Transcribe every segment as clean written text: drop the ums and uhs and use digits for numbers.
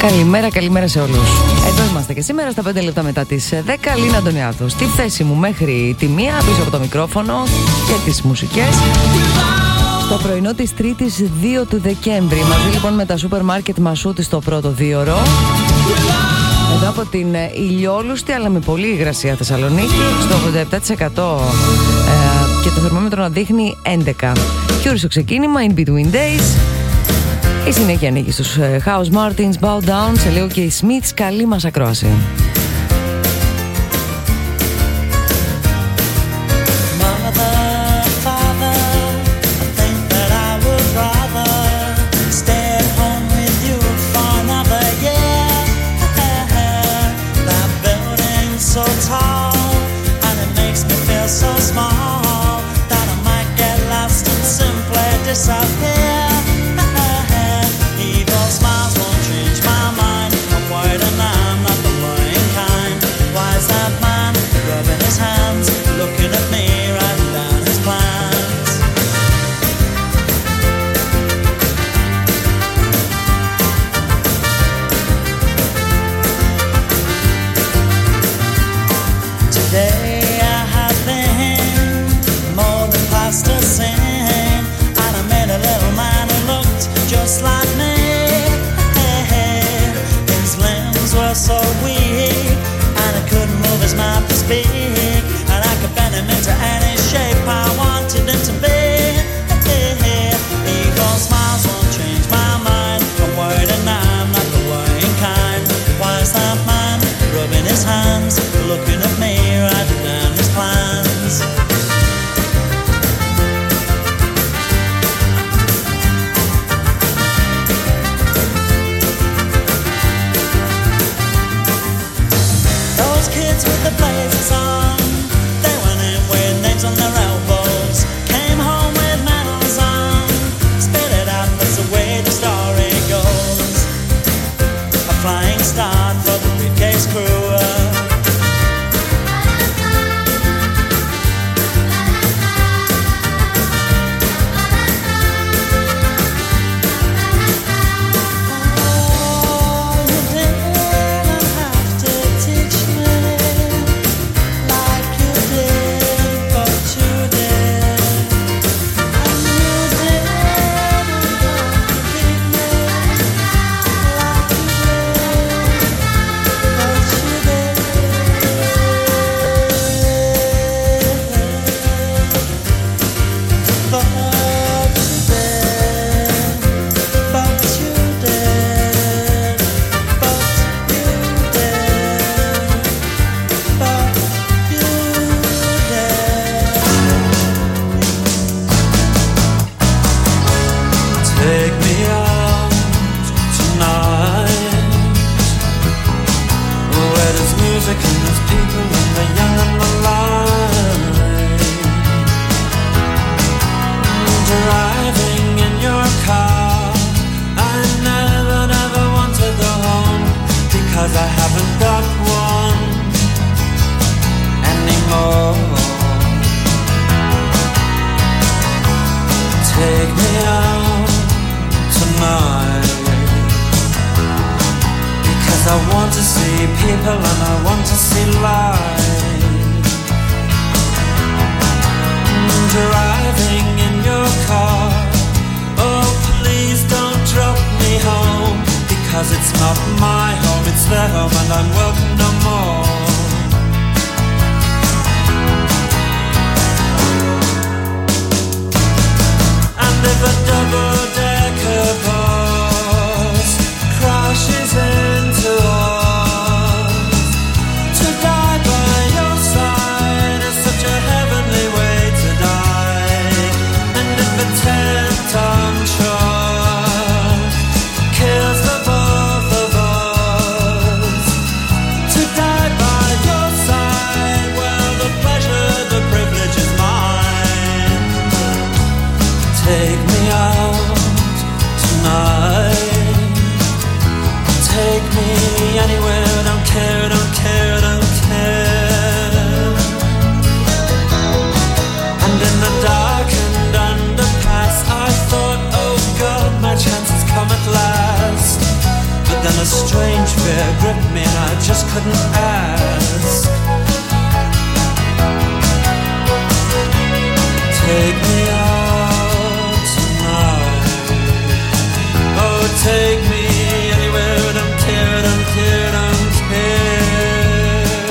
Καλημέρα σε όλους. Εδώ είμαστε και σήμερα στα 5 λεπτά μετά τις 10. Λίνα Αντωνιάδου στη θέση μου μέχρι τη 1 πίσω από το μικρόφωνο και τις μουσικές. Το πρωινό της 3ης 2 του Δεκέμβρη. Μαζί λοιπόν με τα σούπερ μάρκετ Μασούτη στο πρώτο 2ωρο. Εδώ από την ηλιόλουστη αλλά με πολύ υγρασία Θεσσαλονίκη στο 87% και το θερμόμετρο να δείχνει 11. Κιούρι στο ξεκίνημα, in between days. Η συνέχεια ανοίγει στους House Martins, Bow Down, σε λίγο και οι Smiths. Καλή μας ακρόαση. Straight couldn't ask. Take me out tonight. Oh, take me anywhere. Don't care, don't care, don't care.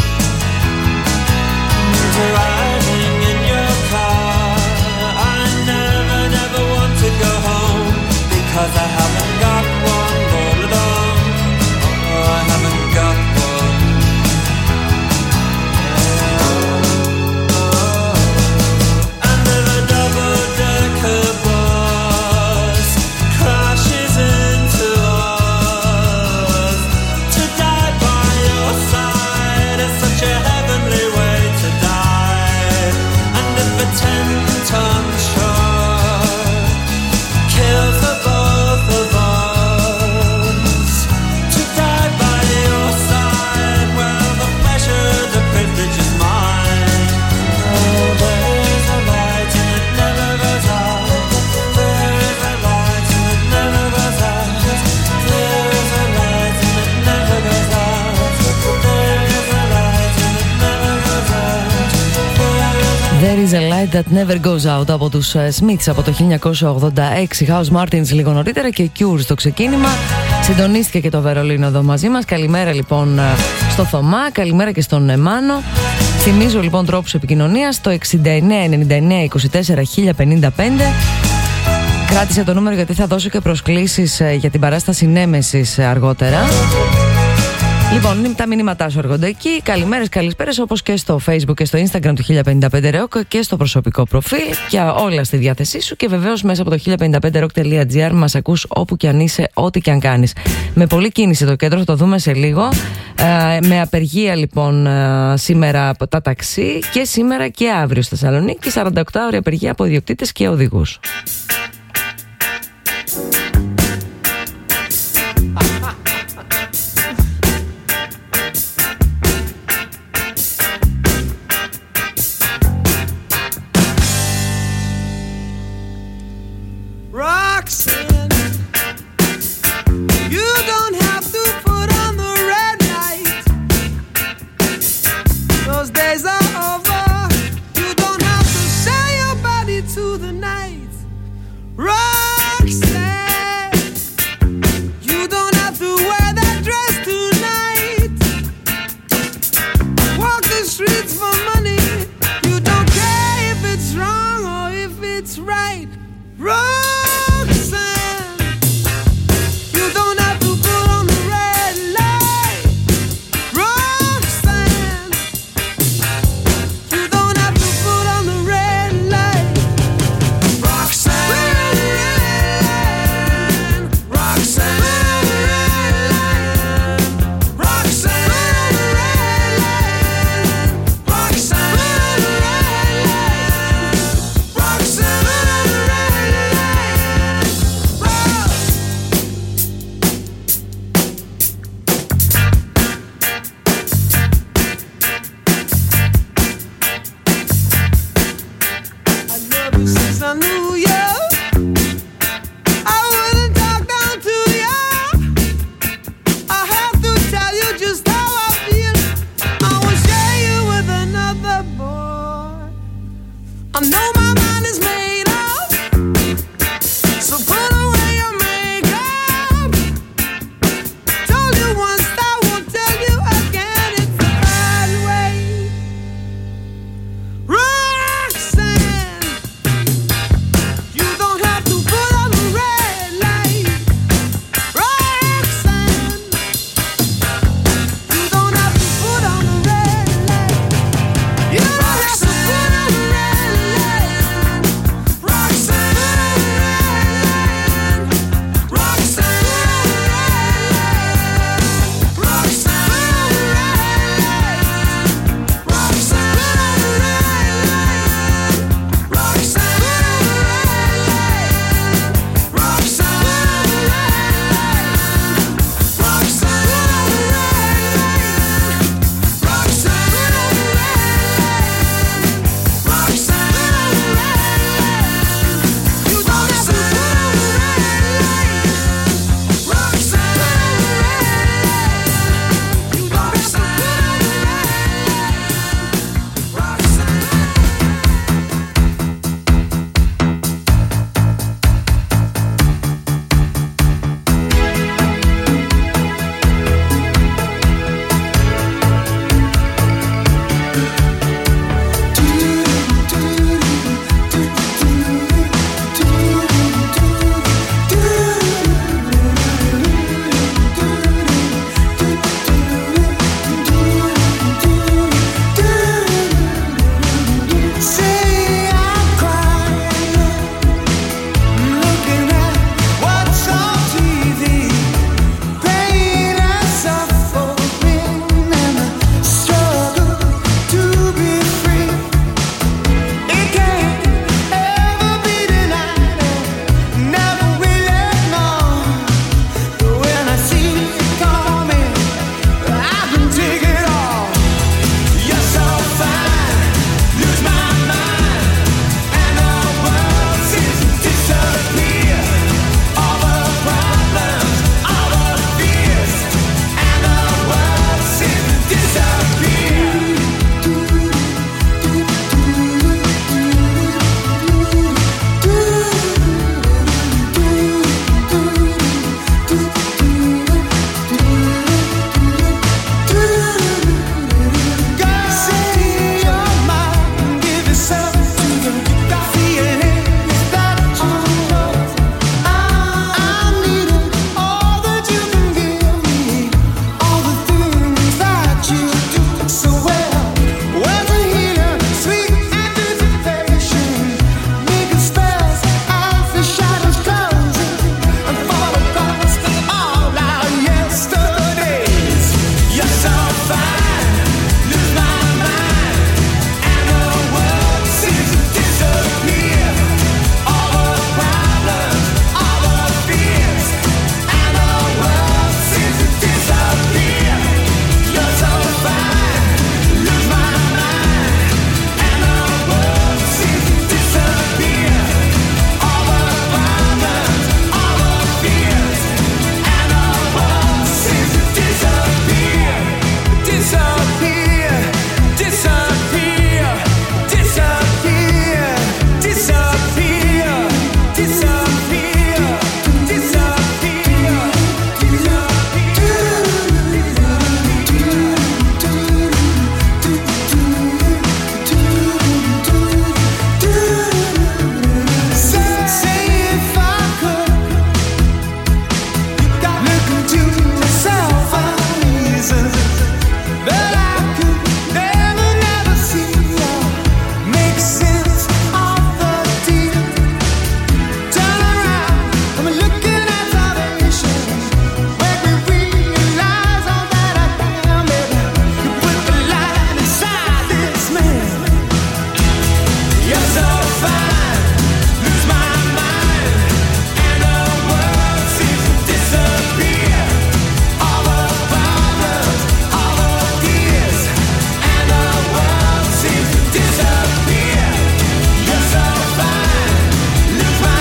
Driving in your car, I never, never want to go home because I haven't got one all alone. Oh, I haven't got one. And if a double-decker bus crashes into us, to die by your side is such a heavenly way to die. And if a 10-ton truck kills the both of us, to die by your side, well, the pleasure, the privilege is mine. Oh, there is a light and it never goes out. There is a light and it never goes out. There is a light and it never goes out. There is a light and it never goes out. There is a light that never goes out από τους Smiths από το 1986. House Martins λίγο νωρίτερα και Cure στο ξεκίνημα. Συντονίστηκε και το Βερολίνο εδώ μαζί μας. Καλημέρα λοιπόν στο Θωμά, καλημέρα και στον Μάνο. Θυμίζω λοιπόν τρόπους επικοινωνίας το 69 99 24 1055. Κράτησε το νούμερο γιατί θα δώσω και προσκλήσεις για την παράσταση Νέμεσης αργότερα. Λοιπόν, τα μηνύματά σου έρχονται εκεί. Καλημέρες, καλησπέρες, όπως και στο Facebook και στο Instagram του 1055 Rock και στο προσωπικό προφίλ. Και όλα στη διάθεσή σου. Και βεβαίως μέσα από το 1055rock.gr μας ακούς όπου και αν είσαι, ό,τι και αν κάνεις. Με πολλή κίνηση το κέντρο, θα το δούμε σε λίγο. Με απεργία λοιπόν σήμερα από τα ταξί και σήμερα και αύριο στη Θεσσαλονίκη. 48 ώρια απεργία από ιδιοκτήτες και οδηγούς. Roxanne, you don't have to put on the red light. Those days are over. You don't have to sell your body to the night. Roxanne, you don't have to wear that dress tonight. Walk the streets for money. You don't care if it's wrong or if it's right. Roxanne, you don't have to put on the red light. Roxanne, you don't have to put on the red light. Roxanne, Roxanne, Roxanne, Roxanne, Roxanne.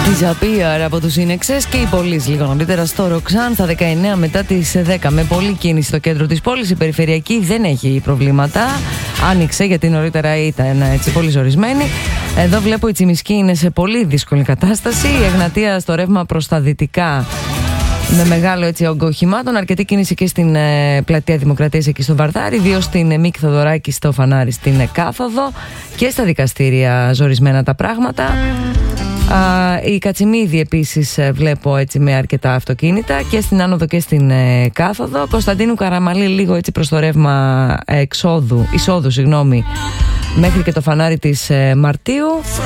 Disappear από τους Σύνεξες και οι Police λίγο νωρίτερα στο Ροξάν στα 19 μετά τις 10. Με πολλή κίνηση στο κέντρο της πόλης. Η περιφερειακή δεν έχει προβλήματα. Άνοιξε γιατί νωρίτερα ήταν έτσι πολύ ζορισμένη. Εδώ βλέπω η Τσιμισκή είναι σε πολύ δύσκολη κατάσταση. Η Εγνατία στο ρεύμα προς τα δυτικά με μεγάλο έτσι όγκο οχημάτων. Αρκετή κίνηση και στην πλατεία Δημοκρατίας εκεί στο Βαρδάρι. 2 στην Μίκη Θοδωράκη στο Φανάρι στην Κάθοδο. Και στα δικαστήρια ζορισμένα τα πράγματα. Η Κατσιμίδη επίσης βλέπω έτσι με αρκετά αυτοκίνητα και στην άνοδο και στην κάθοδο. Κωνσταντίνου Καραμαλή λίγο έτσι προς το ρεύμα εισόδου μέχρι και το Φανάρι της Μαρτίου.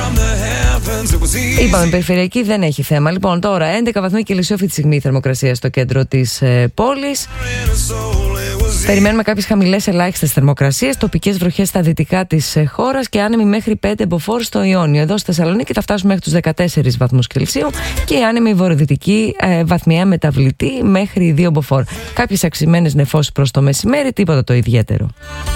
Είπαμε περιφερειακή δεν έχει θέμα. Λοιπόν τώρα 11 βαθμοί Κελσίου αυτή τη στιγμή η θερμοκρασία στο κέντρο της πόλης. Περιμένουμε κάποιες χαμηλές ελάχιστες θερμοκρασίες, τοπικές βροχές στα δυτικά της χώρας και άνεμοι μέχρι 5 μποφόρ στο Ιόνιο. Εδώ στη Θεσσαλονίκη θα φτάσουμε μέχρι τους 14 βαθμούς Κελσίου και η άνεμη βορειοδυτική βαθμιαία μεταβλητή μέχρι 2 μποφόρ. Κάποιες αυξημένες νεφώσεις προς το μεσημέρι, τίποτα το ιδιαίτερο.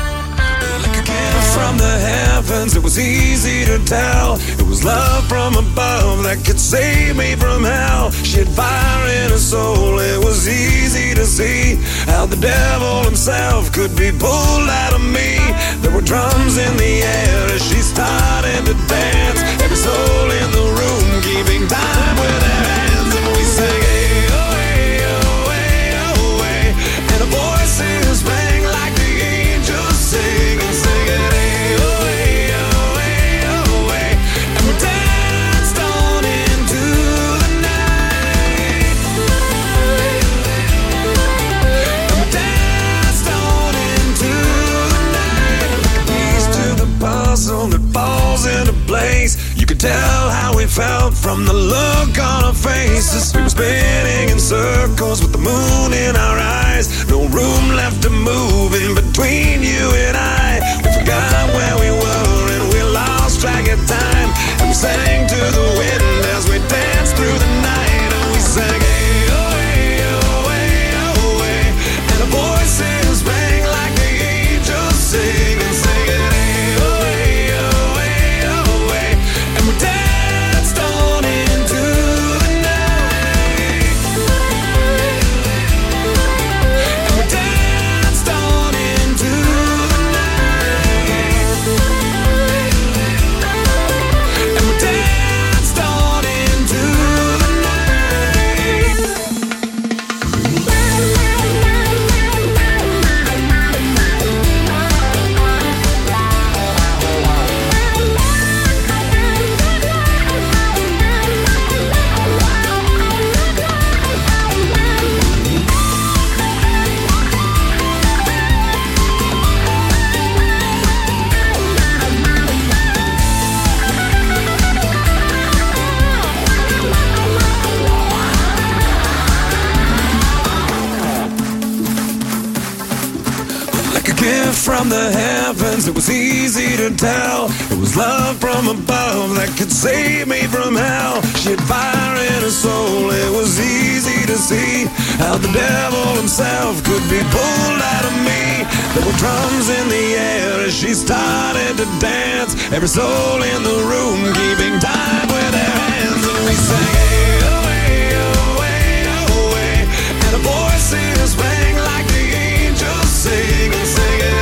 From the heavens, it was easy to tell. It was love from above that could save me from hell. She had fire in her soul, it was easy to see how the devil himself could be pulled out of me. There were drums in the air as she started to dance. Every soul in the room keeping time with their hands. And we sang, hey, oh, hey, oh, hey, oh, hey. And our voices rang like the angels sing and sing it. That falls into place. You could tell how we felt from the look on our faces. We were spinning in circles with the moon in our eyes. No room left to move in between you and I. We forgot where we were and we lost track of time. And we sang to the wind as we danced through the night. And we sang, hey, oh, hey, oh, hey, oh, hey. And our voices rang like the angels sing and sing it. From the heavens, it was easy to tell. It was love from above that could save me from hell. She had fire in her soul, it was easy to see how the devil himself could be pulled out of me. There were drums in the air as she started to dance. Every soul in the room keeping time with their hands. And we sang, hey, oh, hey, oh, hey, oh, hey. And our voices rang like the angels sing and sing it.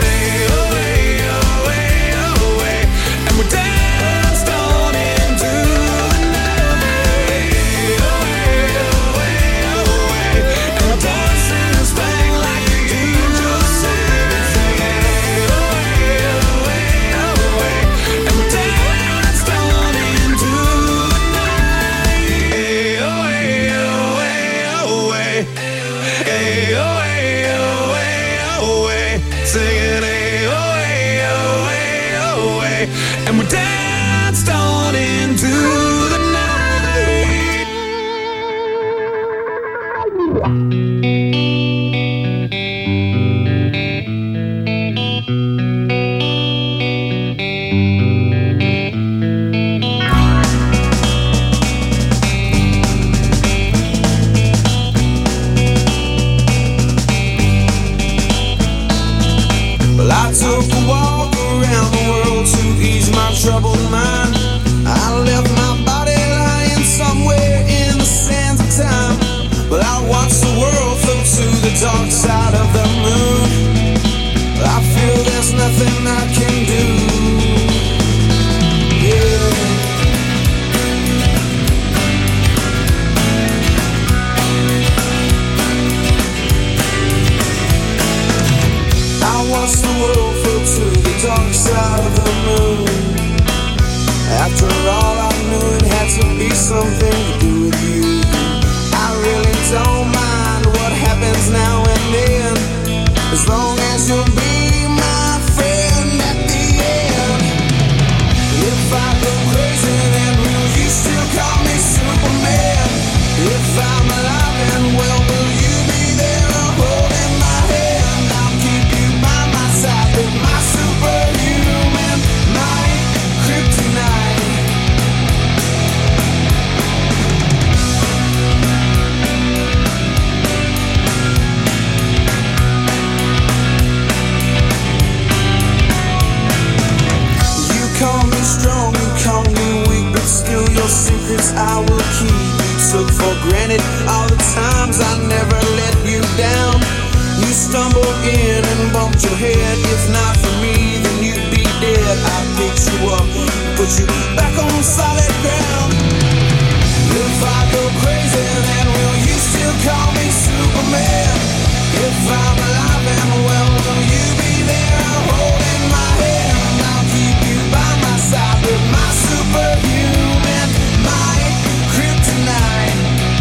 dark side of the moon. After all, I knew it had to be something to do with you. I really don't mind what happens now and then, as long as you'll be my friend at the end. If I go crazy, then will you still call me Superman? If I'm alive and well, will you be there holding my hand? I'll keep you by my side with my superhuman might, kryptonite. You call me strong, you call me weak, but still your secrets I will keep. Took for granted all the times I never let you down. You stumbled in and bumped your head. If not for me, then you'd be dead. I picked you up, put you back on solid ground. If I go crazy, then will you still call me Superman? If I'm alive and well, will you be there holding my hand? I'll keep you by my side with my superhuman might, kryptonite.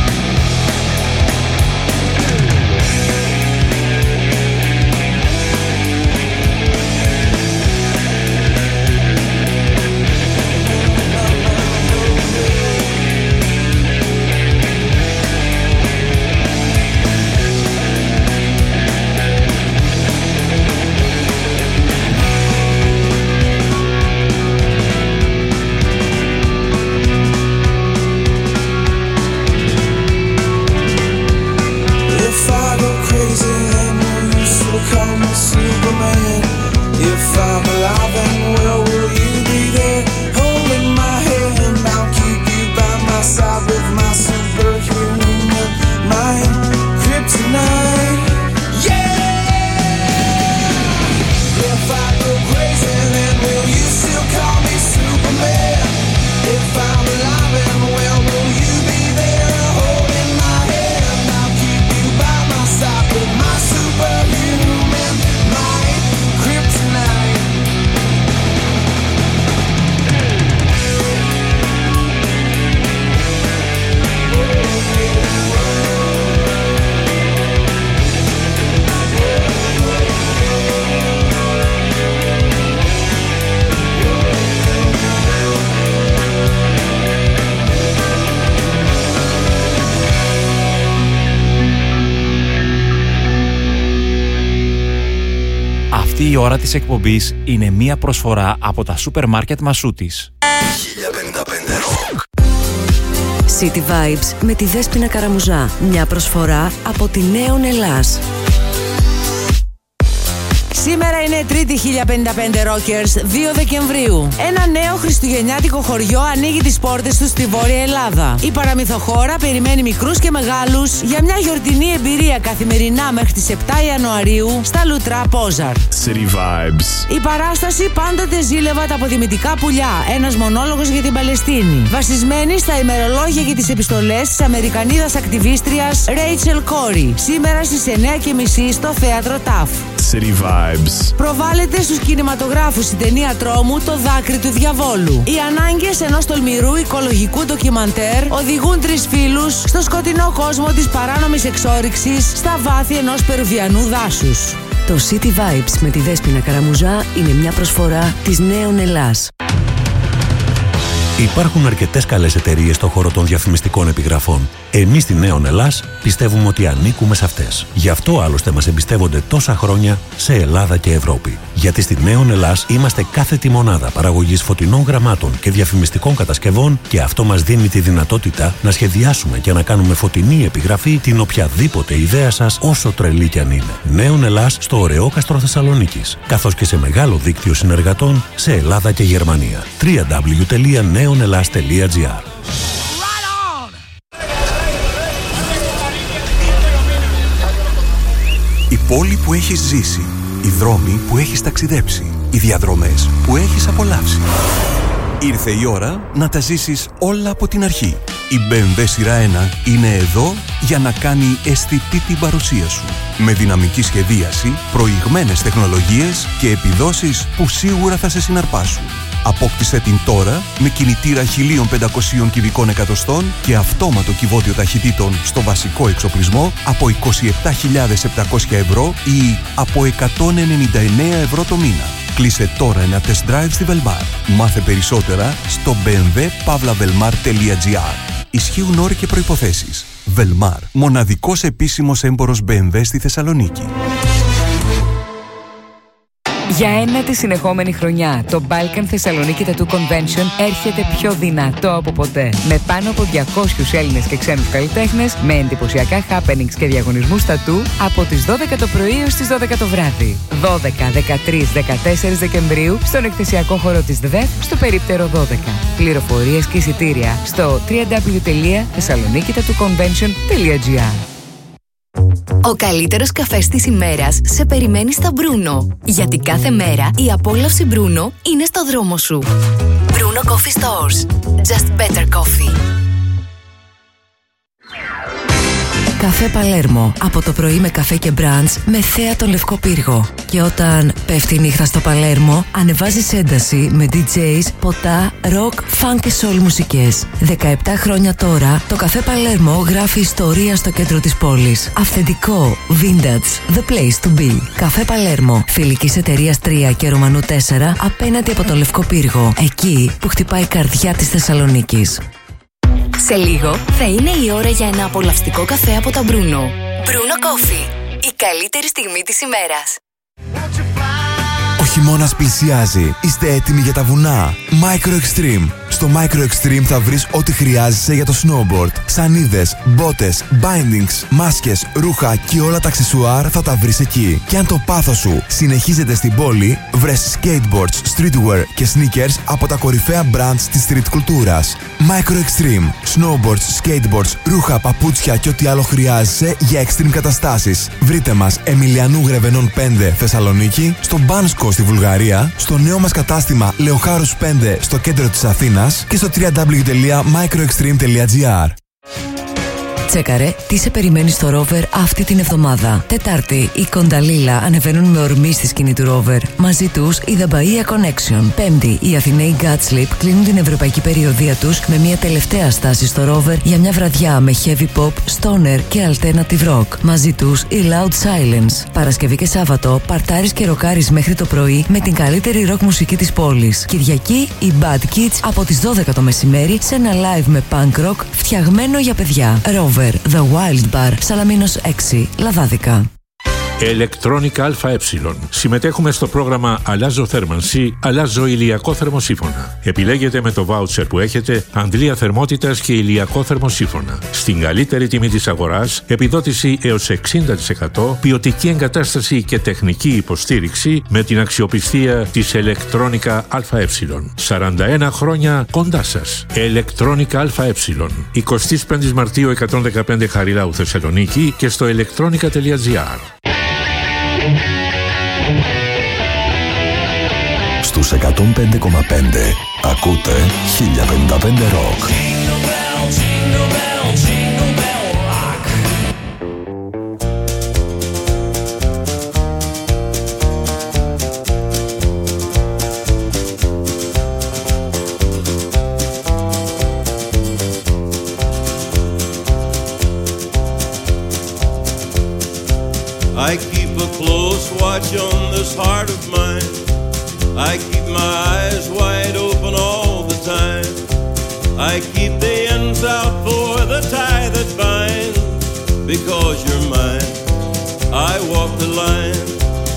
Αυτή η ώρα της εκπομπής είναι μία προσφορά από τα σούπερ μάρκετ Μασούτης. 1055 Rock. City Vibes με τη Δέσποινα Καραμουζά. Μια προσφορά από τη Νέον Ελλάς. Σήμερα είναι 3η 1055 Rockers, 2 Δεκεμβρίου. Ένα νέο χριστουγεννιάτικο χωριό ανοίγει τις πόρτες του στη Βόρεια Ελλάδα. Η παραμυθοχώρα περιμένει μικρούς και μεγάλους για μια γιορτινή εμπειρία καθημερινά μέχρι τις 7 Ιανουαρίου στα Λουτρά Πόζαρ. City Vibes. Η παράσταση πάντοτε ζήλευα τα αποδημητικά πουλιά, ένας μονόλογος για την Παλαιστίνη. Βασισμένη στα ημερολόγια και τις επιστολές της Αμερικανίδας ακτιβίστριας Rachel Corrie. Σήμερα στις 9:30 στο θέατρο ΤΑΦ. City Vibes. Προβάλλεται στους κινηματογράφους η ταινία τρόμου «Το δάκρυ του διαβόλου». Οι ανάγκες ενός τολμηρού οικολογικού ντοκιμαντέρ οδηγούν τρεις φίλους στο σκοτεινό κόσμο της παράνομης εξόρυξης στα βάθη ενός περουβιανού δάσους. Το City Vibes με τη Δέσποινα Καραμουζά είναι μια προσφορά της Νέον Ελλάς. Υπάρχουν αρκετές καλές εταιρείες στον χώρο των διαφημιστικών επιγραφών. Εμείς στη Νέον Ελλάς πιστεύουμε ότι ανήκουμε σε αυτές. Γι' αυτό άλλωστε μας εμπιστεύονται τόσα χρόνια σε Ελλάδα και Ευρώπη. Γιατί στη Νέον Ελλάς είμαστε κάθετη μονάδα παραγωγής φωτεινών γραμμάτων και διαφημιστικών κατασκευών και αυτό μας δίνει τη δυνατότητα να σχεδιάσουμε και να κάνουμε φωτεινή επιγραφή την οποιαδήποτε ιδέα σας, όσο τρελή κι αν είναι. Νέον Ελλάς στο Ωρεόκαστρο Θεσσαλονίκης, καθώς και σε μεγάλο δίκτυο συνεργατών σε Ελλάδα και Γερμανία. www.neonelas.gr. Η πόλη που έχεις ζήσει, οι δρόμοι που έχεις ταξιδέψει, οι διαδρομές που έχεις απολαύσει. Ήρθε η ώρα να τα ζήσεις όλα από την αρχή. Η BMW σειρά 1 είναι εδώ για να κάνει αισθητή την παρουσία σου. Με δυναμική σχεδίαση, προηγμένες τεχνολογίες και επιδόσεις που σίγουρα θα σε συναρπάσουν. Απόκτησε την τώρα με κινητήρα 1500 κυβικών εκατοστών και αυτόματο κυβότιο ταχυτήτων στο βασικό εξοπλισμό από 27.700 ευρώ ή από 199 ευρώ το μήνα. Κλείσε τώρα ένα test drive στη Velmar. Μάθε περισσότερα στο bmw.velmar.gr. Ισχύουν όροι και προϋποθέσεις. Velmar, μοναδικός επίσημος έμπορος BMW στη Θεσσαλονίκη. Για ένατη συνεχόμενη χρονιά, το Balkan Θεσσαλονίκη Tattoo Convention έρχεται πιο δυνατό από ποτέ. Με πάνω από 200 Έλληνες και ξένους καλλιτέχνες, με εντυπωσιακά happenings και διαγωνισμούς τατού από τις 12 το πρωί έως τις 12 το βράδυ. 12, 13, 14 Δεκεμβρίου στον εκθεσιακό χώρο της ΔΔΕΦ στο περίπτερο 12. Πληροφορίες και εισιτήρια στο www.thessaloniki.convention.gr. Ο καλύτερος καφές της ημέρας σε περιμένει στα Μπρούνο. Γιατί κάθε μέρα η απόλαυση Μπρούνο είναι στο δρόμο σου. Μπρούνο Coffee Stores. Just better coffee. Καφέ Παλέρμο. Από το πρωί με καφέ και μπραντς με θέα τον Λευκό Πύργο. Και όταν πέφτει η νύχτα στο Παλέρμο, ανεβάζεις ένταση με DJs, ποτά, rock, funk και soul μουσικές. 17 χρόνια τώρα, το Καφέ Παλέρμο γράφει ιστορία στο κέντρο της πόλης. Αυθεντικό, vintage, the place to be. Καφέ Παλέρμο, φιλικής εταιρείας 3 και Ρωμανού 4, απέναντι από τον Λευκό Πύργο. Εκεί που χτυπάει η καρδιά της Θεσσαλονίκης. Σε λίγο θα είναι η ώρα για ένα απολαυστικό καφέ από τα Μπρούνο. Μπρούνο Coffee. Η καλύτερη στιγμή της ημέρας. Ο χειμώνας πλησιάζει. Είστε έτοιμοι για τα βουνά? Micro Extreme. Στο Micro Extreme θα βρεις ό,τι χρειάζεσαι για το snowboard. Σανίδες, μπότες, bindings, μάσκες, ρούχα και όλα τα αξεσουάρ θα τα βρεις εκεί. Και αν το πάθος σου συνεχίζεται στην πόλη, βρες skateboards, streetwear και sneakers από τα κορυφαία brands της street κουλτούρας. Micro Extreme. Snowboards, skateboards, ρούχα, παπούτσια και ό,τι άλλο χρειάζεσαι για extreme καταστάσεις. Βρείτε μας Εμιλιανού Γρεβενών 5 Θεσσαλονίκη, στο Μπάνσκο στη Βουλγαρία, στο νέο μας κατάστημα Λεοχάρους 5 στο κέντρο της Αθήνας και στο www.microextreme.gr. Τσέκαρε τι σε περιμένει στο Rover αυτή την εβδομάδα. Τετάρτη, οι Κονταλίλα ανεβαίνουν με ορμή στη σκηνή του Rover. Μαζί τους η The Bahia Connection. Πέμπτη, οι Αθηναίοι Godsleep κλείνουν την ευρωπαϊκή περιοδεία τους με μια τελευταία στάση στο Rover για μια βραδιά με heavy pop, stoner και alternative rock. Μαζί τους η Loud Silence. Παρασκευή και Σάββατο, παρτάρεις και ροκάρεις μέχρι το πρωί με την καλύτερη rock μουσική της πόλης. Κυριακή, οι Bad Kids από τις 12 το μεσημέρι σε ένα live με punk rock φτιαγμένο για παιδιά. Rover, The Wild Bar, Σαλαμίνος 6, Λαδάδικα. Electronic ΑΕ. Συμμετέχουμε στο πρόγραμμα Αλλάζω θέρμανση, αλλάζω ηλιακό θερμοσύφωνα. Επιλέγετε με το βάουτσερ που έχετε αντλία θερμότητας και ηλιακό θερμοσύφωνα. Στην καλύτερη τιμή της αγοράς, επιδότηση έως 60%, ποιοτική εγκατάσταση και τεχνική υποστήριξη με την αξιοπιστία της Electronic ΑΕ. 41 χρόνια κοντά σας. Electronic ΑΕ. 25 Μαρτίου 115 Χαριλάου Θεσσαλονίκη και στο electronica.gr. Στους 105,5 ακούτε 1055 Rock. I keep a close watch on this heart of mine. I keep my eyes wide open all the time. I keep the ends out for the tie that binds. Because you're mine, I walk the line.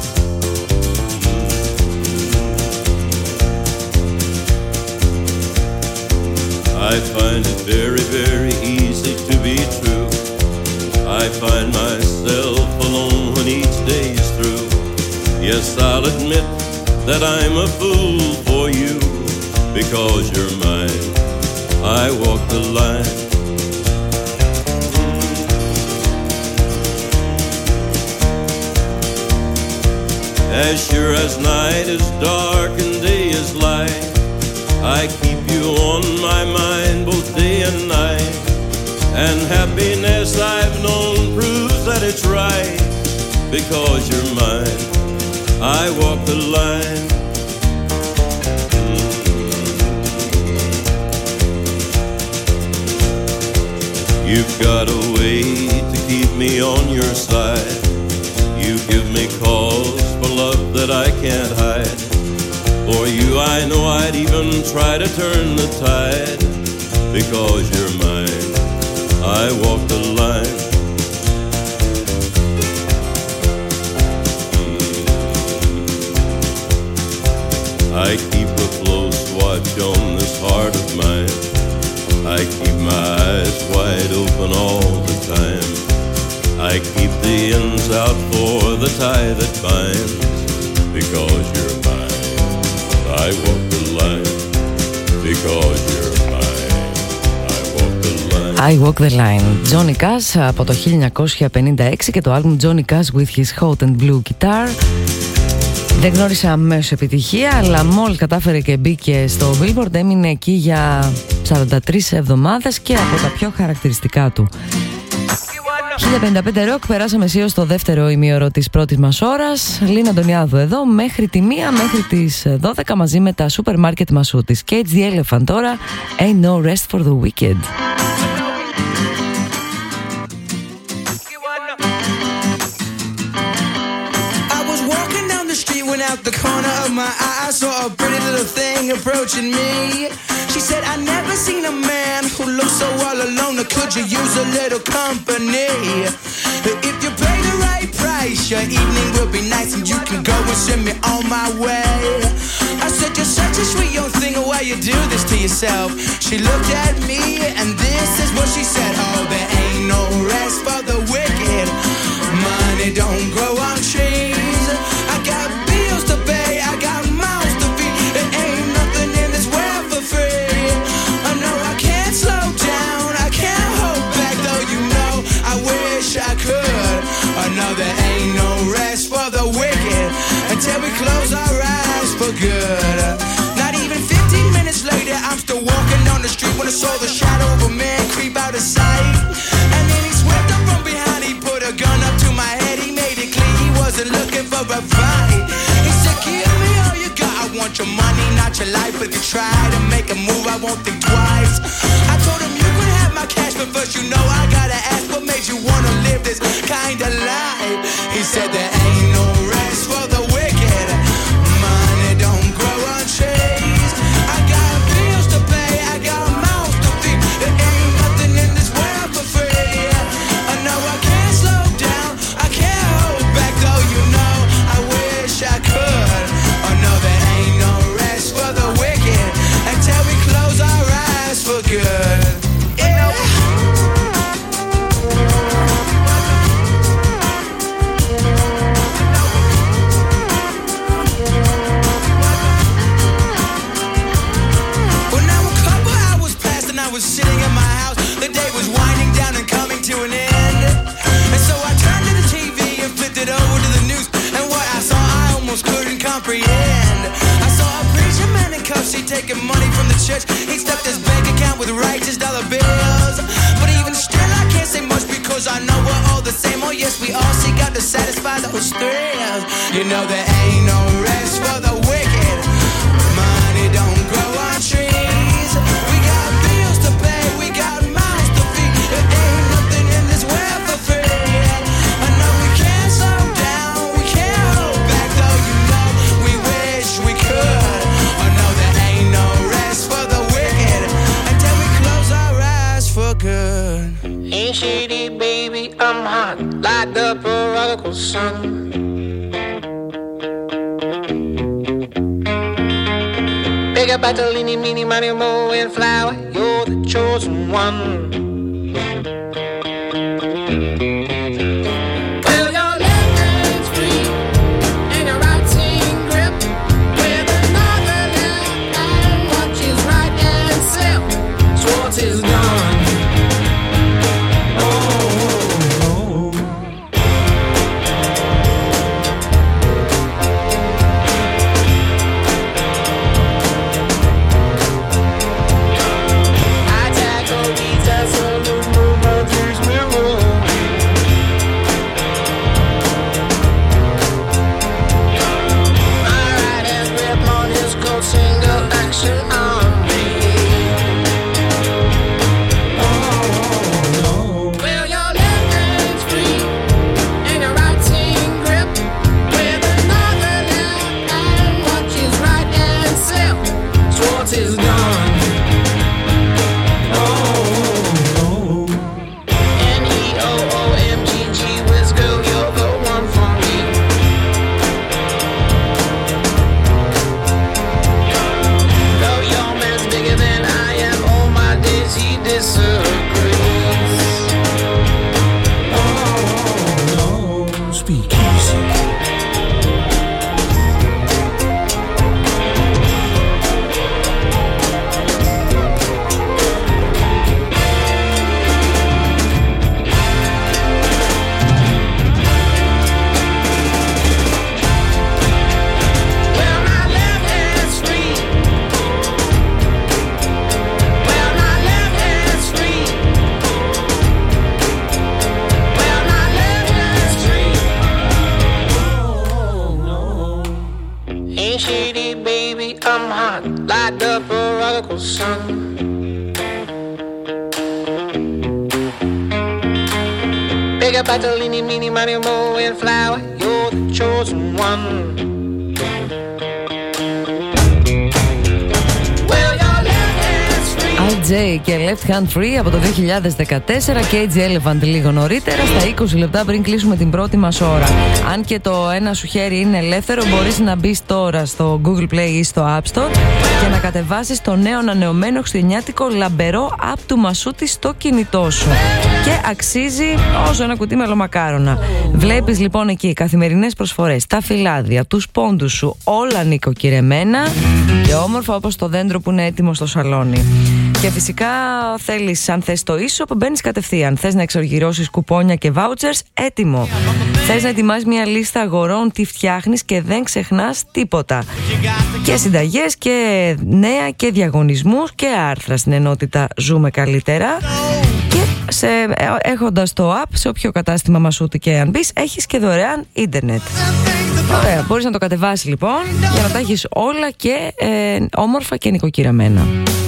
I find it very, very easy to be true. I find myself alone when each day is through. Yes, I'll admit that I'm a fool for you. Because you're mine, I walk the line. As sure as night is dark and day is light, I keep you on my mind both day and night. And happiness I've known proves that it's right. Because you're mine, I walk the line. You've got a way to keep me on your side. You give me cause for love that I can't hide. For you I know I'd even try to turn the tide. Because you're mine, I walk the line. I keep a close watch on this heart of mine. I keep my eyes wide open all the time. I keep the ends out for the tie that binds. Because you're mine, I walk the line. Because you're mine, I walk the line. I Walk the Line. Johnny Cash από το 1956 και το άλμπουμ Johnny Cash with his hot and blue guitar. Δεν γνώρισα αμέσως επιτυχία, αλλά μόλις κατάφερε και μπήκε στο Billboard έμεινε εκεί για 43 εβδομάδες και από τα πιο χαρακτηριστικά του. 1055 Rock, περάσαμε αισίως στο δεύτερο ημίωρο της πρώτης μας ώρας. Λίνα Αντωνιάδου εδώ μέχρι τη 1, μέχρι τις 12 μαζί με τα Supermarket Μασού της Cage the Elephant τώρα. Ain't no rest for the wicked. Out the corner of my eye, I saw a pretty little thing approaching me. She said, I never seen a man who looks so all alone. Could you use a little company? If you pay the right price, your evening will be nice and you can go and send me on my way. I said, you're such a sweet young thing, why you do this to yourself? She looked at me and this is what she said. Oh, there ain't no rest for the wicked. Money don't grow on trees. I got bills to pay, I got mouths to feed. There ain't nothing in this world for free. I know I can't slow down, I can't hold back, though you know I wish I could. I know there ain't no rest for the wicked until we close our eyes for good. Not even 15 minutes later, I'm still walking down the street when I saw the shadow of a man creep out of sight. And then he swept up from behind, he put a gun up to my head, he made it clear he wasn't looking for a fight. He said, give me all you got, I want your money, not your life. But if you try to make a move, I won't think twice. I told him you could have my cash, but first you know I gotta ask, what made you wanna live this kind of life? He said there ain't no rest for the wicked. Money don't grow on trees. I got bills to pay, I got mouths to feed. There ain't nothing in this world for free. I know I can't slow down, I can't hold back, though you know I wish I could. Oh no, there ain't no rest for the wicked until we close our eyes for good. Sitting in my house, the day was winding down and coming to an end. And so I turned to the TV and flipped it over to the news. And what I saw, I almost couldn't comprehend. I saw a preacher man in cuffs, he taking money from the church. He stuffed his bank account with righteous dollar bills. But even still, I can't say much because I know we're all the same. Oh yes, we all seek out to satisfy those thrills. You know there ain't no rest for the wicked. Money don't grow on trees. We got bills to pay, we got mouths to feed. There ain't nothing in this world for free. I know we can't slow down, we can't hold back, though you know we wish we could. I know there ain't no rest for the wicked until we close our eyes for good. Ain't shady, baby, I'm hot like the prodigal son. Big up Bartolini, meeny, money, mo, and flower. You're the chosen one. Feel your left hand's free and your right hand grip. With another left hand, watch his right hand slip. Schwartz is gone. prodigal son. Big up Bartolini, Mini, Mario, Mo, and Flower, you're the chosen one. RJ και Left Hand Free από το 2014, Cage Elephant λίγο νωρίτερα, στα 20 λεπτά πριν κλείσουμε την πρώτη μας ώρα. Αν και το ένα σου χέρι είναι ελεύθερο, μπορείς να μπεις τώρα στο Google Play ή στο App Store και να κατεβάσεις το νέο ανανεωμένο χριστουγεννιάτικο λαμπερό app του Μασούτη στο κινητό σου. Και αξίζει όσο ένα κουτί μελομακάρονα. Βλέπεις λοιπόν εκεί καθημερινές προσφορές, τα φυλάδια, τους πόντους σου, όλα νοικοκυρεμένα και όμορφα όπως το δέντρο που είναι έτοιμο στο σαλόνι. Και φυσικά θέλεις, αν θες το e-shop, μπαίνεις κατευθείαν. Θες να εξοργυρώσεις κουπόνια και vouchers, έτοιμο. Θες να ετοιμάσεις μια λίστα αγορών, τι φτιάχνεις και δεν ξεχνάς τίποτα. Και συνταγές και νέα και διαγωνισμούς και άρθρα στην ενότητα Ζούμε Καλύτερα. Και έχοντας το app σε όποιο κατάστημα Μασούτη και αν μπεις, έχεις και δωρεάν ίντερνετ. Ωραία, μπορείς να το κατεβάσεις λοιπόν για να τα έχεις όλα και όμορφα και νοικοκυραμένα.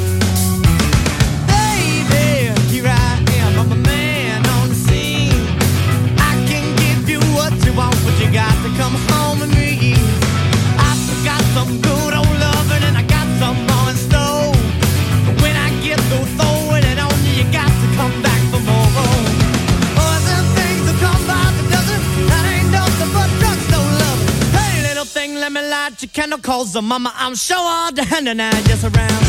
Come home with me. I forgot some good old loving and I got some more in store. But when I get through throwing it on you, you got to come back for more. Oh, them things that come by the dozen, that ain't nothing but drugstore love. Hey, little thing, let me light your candle, cause the mama, I'm sure all the hand and I just around.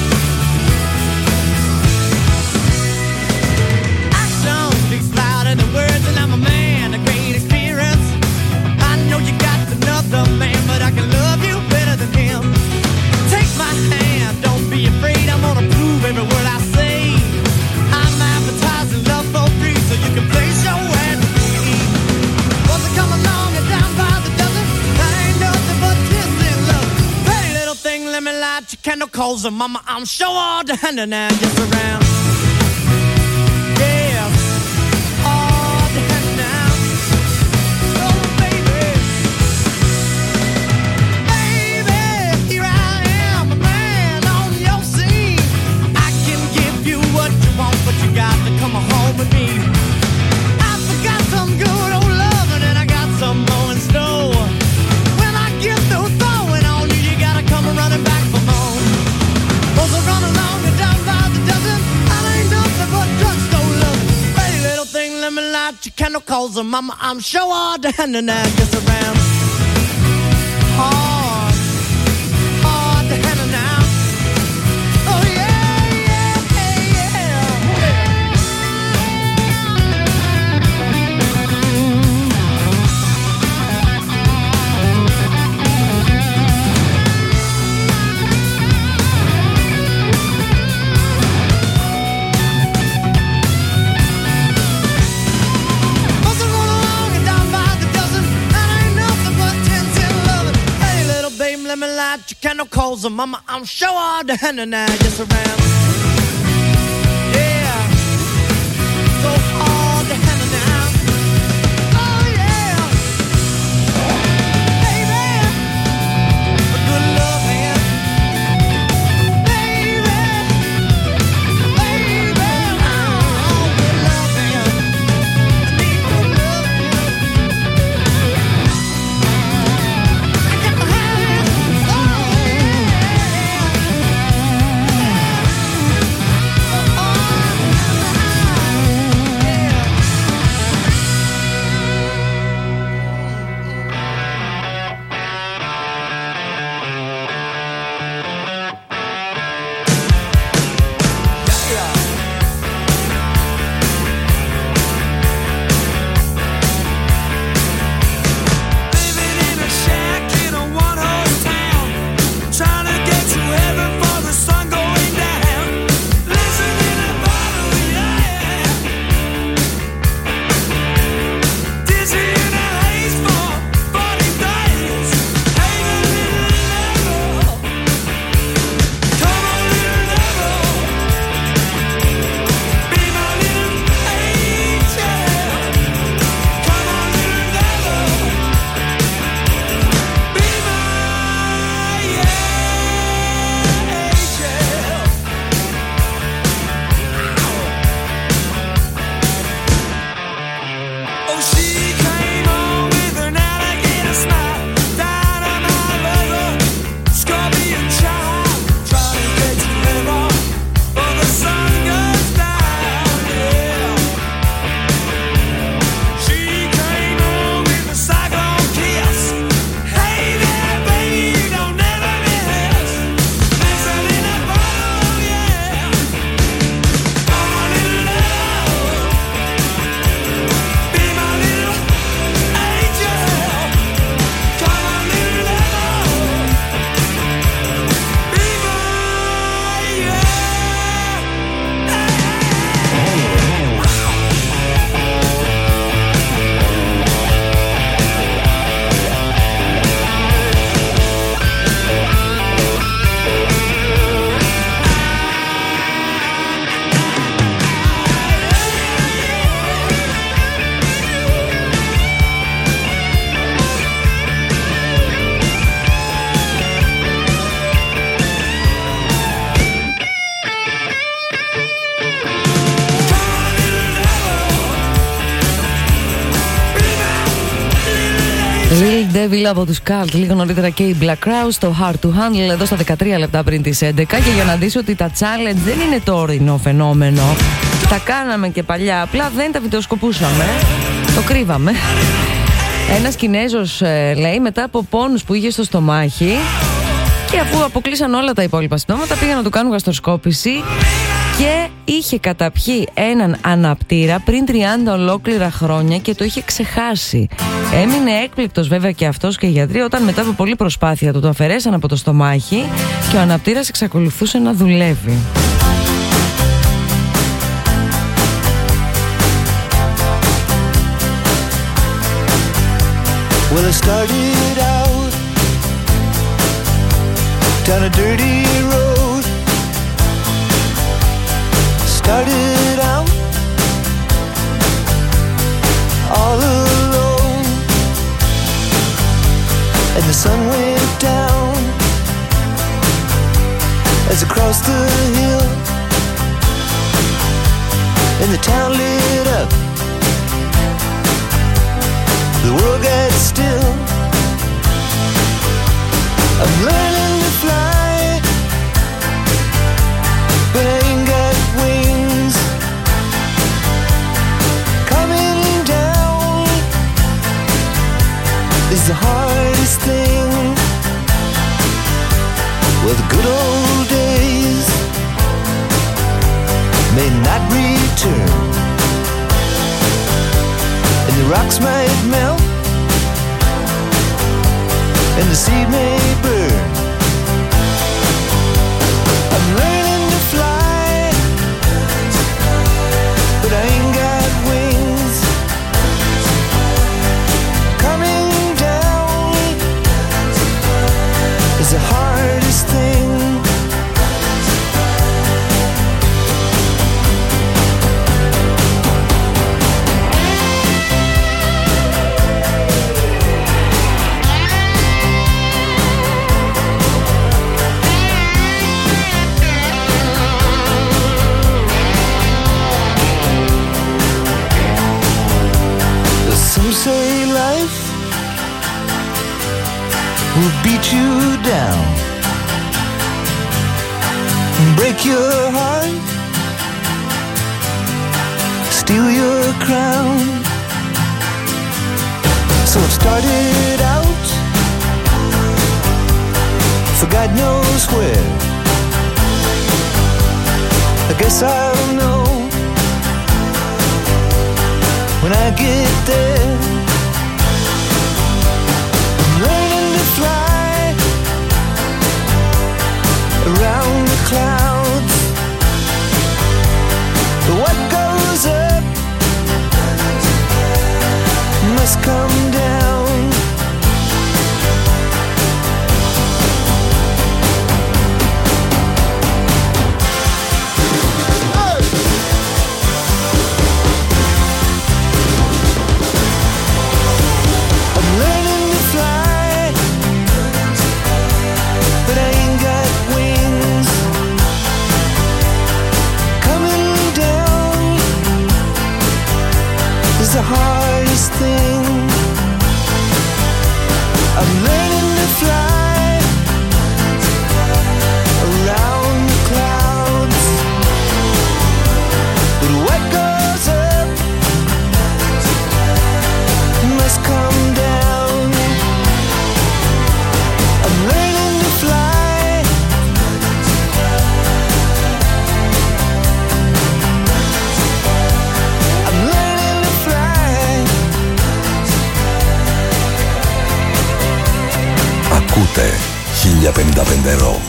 Action speaks louder than words and I'm a man, a great experience. I know you got another man, but I can love you better than him. Take my hand, don't be afraid, I'm gonna prove every word I say. I'm advertising love for free, so you can place your ad with me. Was it come along and down by the dozen? That ain't nothing but kissing love. Pretty little thing, let me light your candle, cause the mama, I'm sure all the hand and I just around. Come home with me. I forgot some good old loving and I got some more in store. When I get through throwing on you, you gotta come running back for more. Those are run along and down by the dozen. I ain't nothing but drugstore love. Pretty little thing, let me light your candle, cause the mama, I'm sure all the hand and I just around. Hard, hard to handle now. Oh yeah. Let me light your candle, cause the mama, I'm sure all the hand and I just around. Yeah, so hard to handle now. Oh yeah, baby, a good love hand, baby, baby, oh, good love hand, I need good love hand. Lil Devil από τους Cult, λίγο νωρίτερα και η Black Crowes, το Hard to Handle εδώ στα 13 λεπτά πριν τις 11. Και για να δεις ότι τα challenge δεν είναι τωρινό φαινόμενο, τα κάναμε και παλιά, απλά δεν τα βιντεοσκοπούσαμε, το κρύβαμε. Ένας Κινέζος λέει μετά από πόνους που είχε στο στομάχι και αφού αποκλείσαν όλα τα υπόλοιπα συμπτώματα πήγαν να του κάνουν γαστροσκόπηση και είχε καταπιεί έναν αναπτήρα πριν 30 ολόκληρα χρόνια και το είχε ξεχάσει. Έμεινε έκπληκτος βέβαια και αυτός και οι γιατροί όταν μετά από πολλή προσπάθεια το αφαιρέσαν από το στομάχι και ο αναπτήρας εξακολουθούσε να δουλεύει. Well, I started out down a dirty road. Started out all alone, and the sun went down as I crossed the hill, and the town lit up. The world got still. I'm learning to fly, but I ain't got wings. Coming down is the hardest thing. Well, the good old days may not return, and the rocks might melt, and the seed may burn. I'm learning to fly, but I ain't got wings. Coming down is the hardest thing. Some say life will beat you down, break your heart, steal your crown. So it started out for God knows where. I guess I'll know when I get there. I'm learning to fly around the clouds, but what goes up must come down. The hardest thing. I'm learning to fly around the clouds, but what goes up must come down. I'm learning to fly Ακούτε 1055 Rock.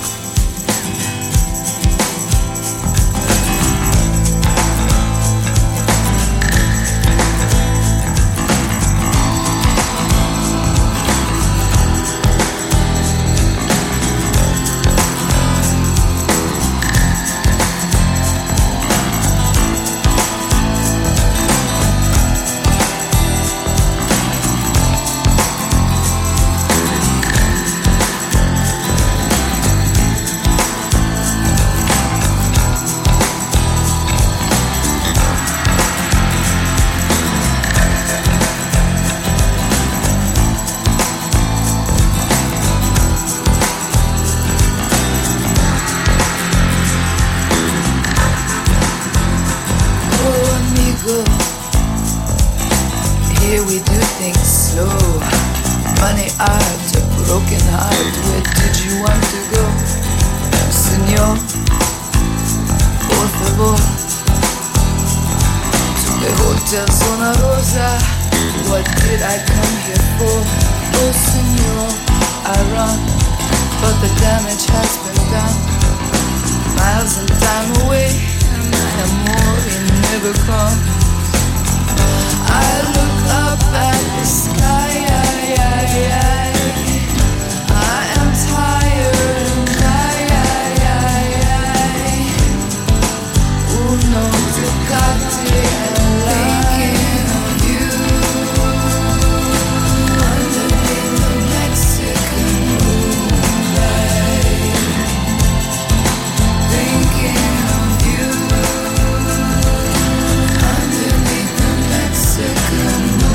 here we do things slow. Money art, a broken heart. Where did you want to go, Senor? Por favor, to the Hotel Zona Rosa. What did I come here for? Oh, Senor, I run, but the damage has been done. Miles and time away, and I am more in never come. I look up at the sky. I am tired and uno Ducati and thinking of you underneath the Mexican moonlight. Thinking of you underneath the Mexican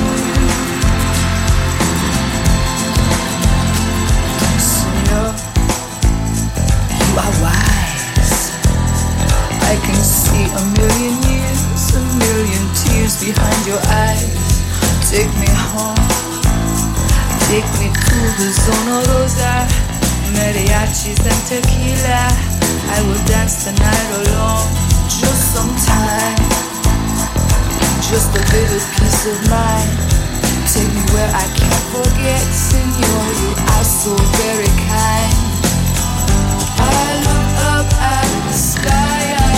moonlight. Senor, you are wise. I can see a million years, a million tears behind your eyes. Take me home, take me to the Zona Rosa. Mariachis and tequila, I will dance the night alone. Just some time, just a little peace of mind. Take me where I can't forget, Senor, you are so very kind. I look up at the sky.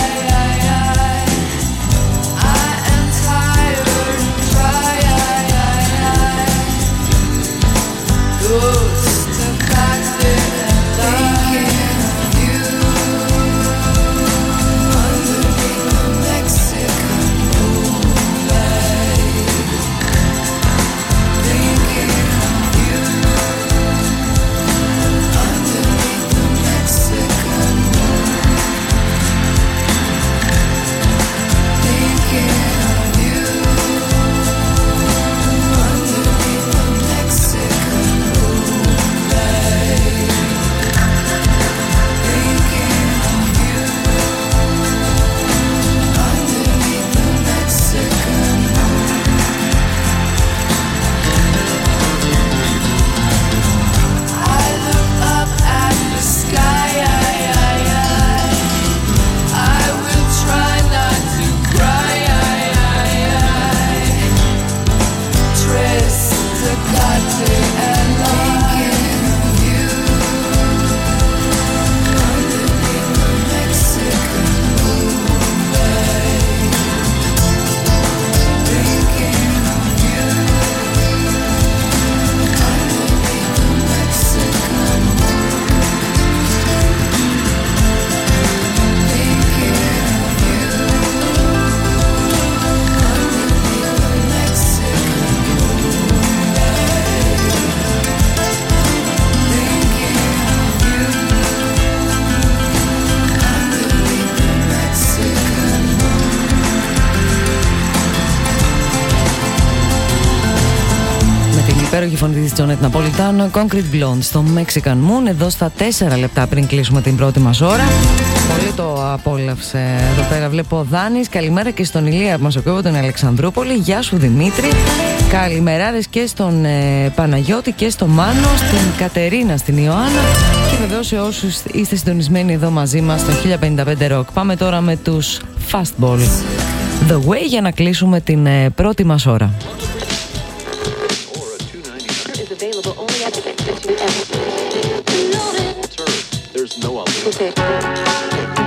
Υπέροχη φωνή της Τζόνετ Ναπολιτάνο, Concrete Blonde στο Mexican Moon, εδώ στα 4 λεπτά πριν κλείσουμε την πρώτη μας ώρα. Πολύ το απόλαυσε. Εδώ πέρα βλέπω ο Δάνης. Καλημέρα και στον Ηλία που μας ακούει από την Αλεξανδρούπολη. Γεια σου Δημήτρη. Καλημεράδες και στον Παναγιώτη και στον Μάνο, στην Κατερίνα, στην Ιωάννα και βεβαίως σε όσους είστε συντονισμένοι εδώ μαζί μας στο 1055 Rock. Πάμε τώρα με τους Fastball The Way για να κλείσουμε την πρώτη μας ώρα. There's no other. Okay.